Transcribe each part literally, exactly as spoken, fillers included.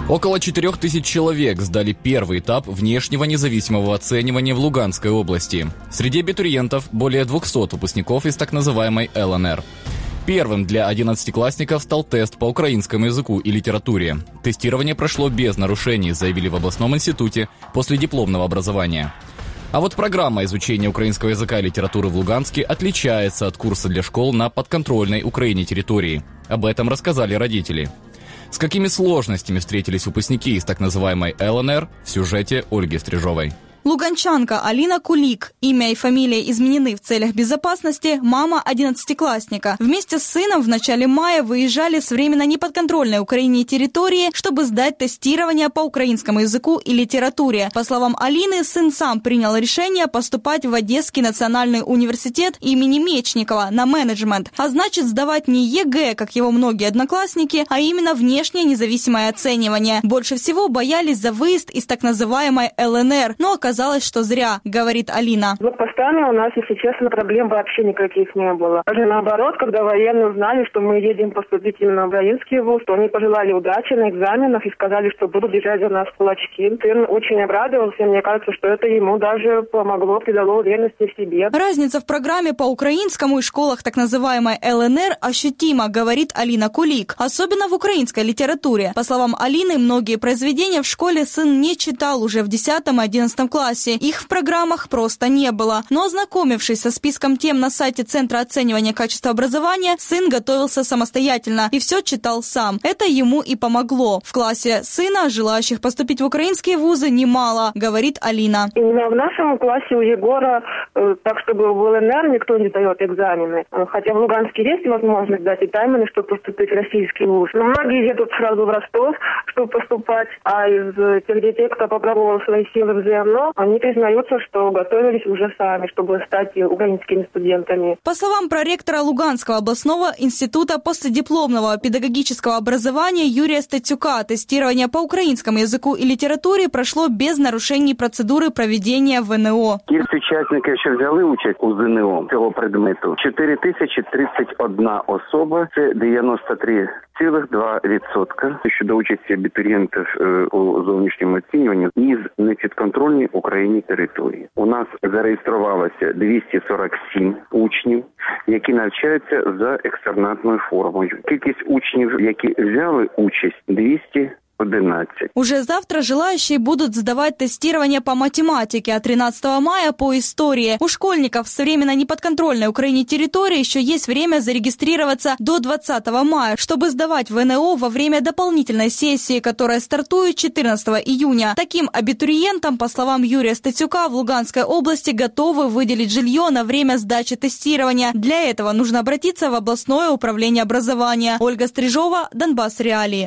Около четырех тысяч человек сдали первый этап внешнего независимого оценивания в Луганской области. Среди абитуриентов более двухсот выпускников из так называемой эл эн эр. Первым для одиннадцатиклассников стал тест по украинскому языку и литературе. Тестирование прошло без нарушений, заявили в областном институте после дипломного образования. А вот программа изучения украинского языка и литературы в Луганске отличается от курса для школ на подконтрольной Украине территории. Об этом рассказали родители. С какими сложностями встретились выпускники из так называемой эл эн эр в сюжете Ольги Стрижовой. Луганчанка Алина Кулик. Имя и фамилия изменены в целях безопасности. Мама одиннадцатиклассника. Вместе с сыном в начале мая выезжали с временно неподконтрольной Украине территории, чтобы сдать тестирование по украинскому языку и литературе. По словам Алины, сын сам принял решение поступать в Одесский национальный университет имени Мечникова на менеджмент. А значит, сдавать не е гэ е, как его многие одноклассники, а именно внешнее независимое оценивание. Больше всего боялись за выезд из так называемой эл эн эр. Но оказалось, Оказалось, что зря, говорит Алина. Вот постоянно у нас, если честно, проблем вообще никаких не было. Даже наоборот, когда военные узнали, что мы едем поступить именно в воинский вуз, то они пожелали удачи на экзаменах и сказали, что будут держать за нас кулачки. Сын очень обрадовался, мне кажется, что это ему даже помогло, придало уверенности в себе. Разница в программе по украинскому и школах так называемой эл эн эр ощутима, говорит Алина Кулик. Особенно в украинской литературе. По словам Алины, многие произведения в школе сын не читал уже в десятом и одиннадцатом классе. Их в программах просто не было. Но, ознакомившись со списком тем на сайте Центра оценивания качества образования, сын готовился самостоятельно и все читал сам. Это ему и помогло. В классе сына желающих поступить в украинские вузы немало, говорит Алина. Именно в нашем классе у Егора, так чтобы в эл эн эр никто не дает экзамены. Хотя в Луганске есть возможность дать экзамены, чтобы поступить в российский вуз. Но многие едут сразу в Ростов, чтобы поступать. А из тех детей, кто попробовал свои силы в зэ эм эн о, они признаются, что готовились уже сами, чтобы стать украинскими студентами. По словам проректора Луганского областного института последипломного педагогического образования Юрия Стецюка, тестирование по украинскому языку и литературе прошло без нарушений процедури проведення вэ ен о. Кількість учасників, що взяли участь у зе ен о цього предмету, чотири тисячі тридцять одна особа, це дев'яносто три цілих два відсотка. Щодо участі абітурієнтів у зовнішньому оцінюванні із непідконтрольної Україні території. У нас зареєструвалося двісті сорок сім учнів, які навчаються за екстернатною формою. Кількість учнів, які взяли участь, двісті одинадцять. Уже завтра желающие будут сдавать тестирование по математике, а тринадцатого мая по истории. У школьников с временно неподконтрольной Украине территории еще есть время зарегистрироваться до двадцатого мая, чтобы сдавать вэ эн о во время дополнительной сессии, которая стартует четырнадцатого июня. Таким абитуриентам, по словам Юрия Стецюка, в Луганской области готовы выделить жилье на время сдачи тестирования. Для этого нужно обратиться в областное управление образования. Ольга Стрижова, Донбасс Реалии.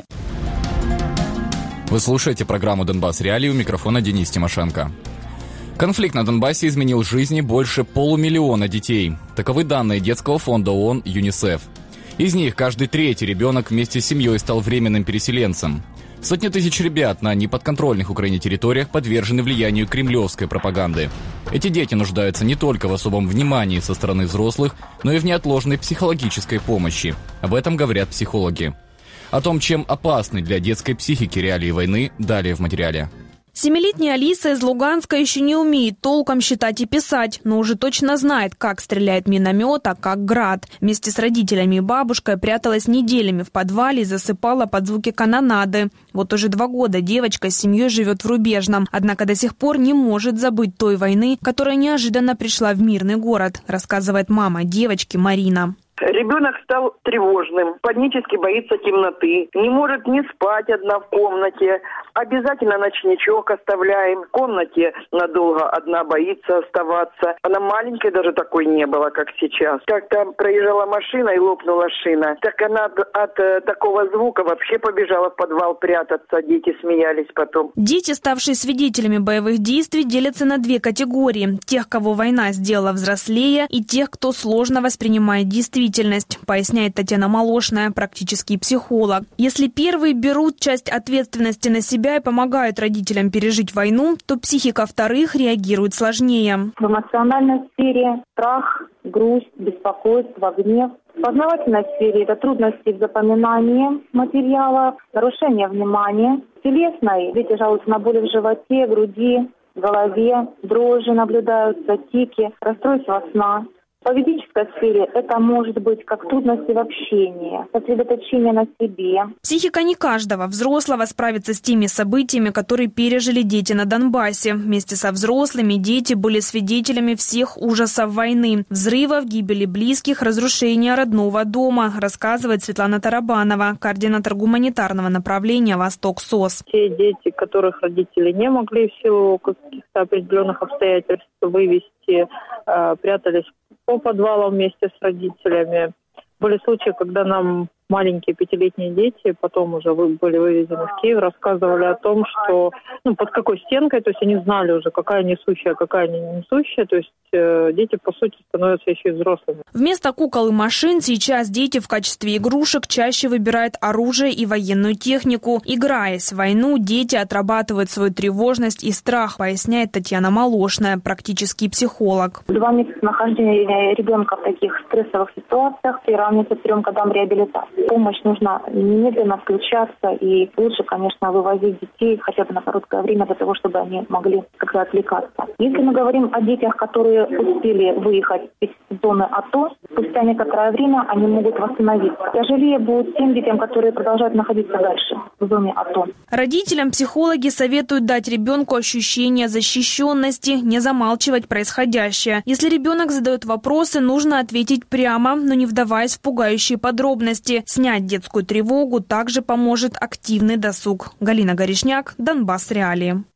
Вы слушаете программу «Донбасс Реалии», у микрофона Денис Тимошенко. Конфликт на Донбассе изменил жизни больше полумиллиона детей. Таковы данные детского фонда ООН ЮНИСЕФ. Из них каждый третий ребенок вместе с семьей стал временным переселенцем. Сотни тысяч ребят на неподконтрольных Украине территориях подвержены влиянию кремлевской пропаганды. Эти дети нуждаются не только в особом внимании со стороны взрослых, но и в неотложной психологической помощи. Об этом говорят психологи. О том, чем опасны для детской психики реалии войны, далее в материале. Семилетняя Алиса из Луганска еще не умеет толком считать и писать, но уже точно знает, как стреляет миномет, а как град. Вместе с родителями и бабушкой пряталась неделями в подвале и засыпала под звуки канонады. Вот уже два года девочка с семьей живет в Рубежном, однако до сих пор не может забыть той войны, которая неожиданно пришла в мирный город, рассказывает мама девочки Марина. Ребенок стал тревожным, панически боится темноты, не может не спать одна в комнате, обязательно ночничок оставляем, в комнате надолго одна боится оставаться. Она маленькой даже такой не было, как сейчас. Как-то проезжала машина и лопнула шина, так она от, от э, такого звука вообще побежала в подвал прятаться, дети смеялись потом. Дети, ставшие свидетелями боевых действий, делятся на две категории. Тех, кого война сделала взрослее, и тех, кто сложно воспринимает действительность. Поясняет Татьяна Молошная, практический психолог. Если первые берут часть ответственности на себя и помогают родителям пережить войну, то психика вторых реагирует сложнее. В эмоциональной сфере страх, грусть, беспокойство, гнев В познавательной сфере это трудности в запоминании материала, нарушение внимания. В телесной дети жалуются на боли в животе, груди, голове, дрожи наблюдаются, тики, расстройство сна. В поведенческой сфере это может быть как трудности в общении, сосредоточение на себе. Психика не каждого взрослого справится с теми событиями, которые пережили дети на Донбассе. Вместе со взрослыми дети были свидетелями всех ужасов войны. Взрывов, гибели близких, разрушения родного дома, рассказывает Светлана Тарабанова, координатор гуманитарного направления «Восток СОС». Те дети, которых родители не могли в силу каких-то определенных обстоятельств вывести, прятались по подвалам вместе с родителями. Были случаи, когда нам маленькие пятилетние дети, потом уже были вывезены в Киев, рассказывали о том, что ну, под какой стенкой, то есть они знали уже, какая несущая, какая не несущая, то есть э, дети, по сути, становятся еще и взрослыми. Вместо кукол и машин сейчас дети в качестве игрушек чаще выбирают оружие и военную технику. Играясь в войну, дети отрабатывают свою тревожность и страх, поясняет Татьяна Молошная, практический психолог. Два месяца нахождения ребенка в таких стрессовых ситуациях приравнивается к трем годам реабилитации. Помощь нужно немедленно включаться и лучше, конечно, вывозить детей хотя бы на короткое время для того, чтобы они могли как-то отвлекаться. Если мы говорим о детях, которые успели выехать из зоны АТО, спустя некоторое время они могут восстановиться. Тяжелее будет тем детям, которые продолжают находиться дальше в зоне АТО. Родителям психологи советуют дать ребенку ощущение защищенности, не замалчивать происходящее. Если ребенок задает вопросы, нужно ответить прямо, но не вдаваясь в пугающие подробности. Снять детскую тревогу также поможет активный досуг. Галина Горешняк, Донбасс Реалии.